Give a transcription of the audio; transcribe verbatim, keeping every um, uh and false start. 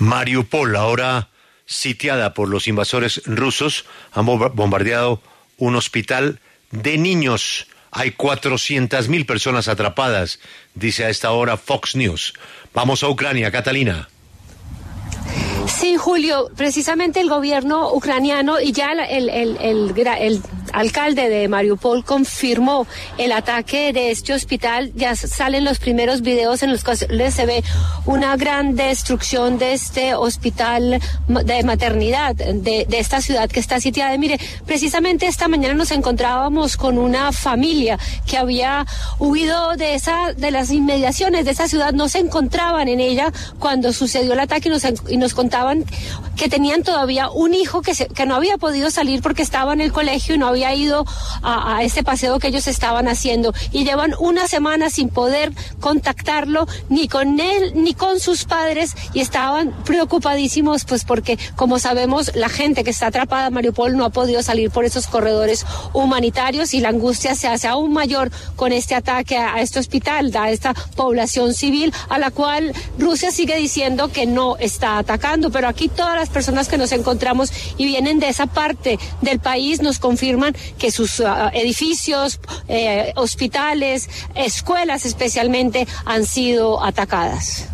Mariupol, ahora sitiada por los invasores rusos, han bombardeado un hospital de niños. Hay cuatrocientas mil personas atrapadas, dice a esta hora Fox News. Vamos a Ucrania, Catalina. Sí, Julio, precisamente el gobierno ucraniano y ya el, el, el, el, el alcalde de Mariupol confirmó el ataque de este hospital. Ya salen los primeros videos en los que se ve una gran destrucción de este hospital de maternidad, de, de esta ciudad que está sitiada. Y mire, precisamente esta mañana nos encontrábamos con una familia que había huido de esa, de las inmediaciones de esa ciudad. No se encontraban en ella cuando sucedió el ataque y nos, y nos contaban que tenían todavía un hijo que, se, que no había podido salir porque estaba en el colegio y no había ido a, a este paseo que ellos estaban haciendo, y llevan una semana sin poder contactarlo ni con él ni con sus padres, y estaban preocupadísimos pues porque, como sabemos, la gente que está atrapada en Mariupol no ha podido salir por esos corredores humanitarios, y la angustia se hace aún mayor con este ataque a, a este hospital, a esta población civil a la cual Rusia sigue diciendo que no está atacando. Pero aquí todas las personas que nos encontramos y vienen de esa parte del país nos confirman que sus uh, edificios, eh, hospitales, escuelas especialmente, han sido atacadas.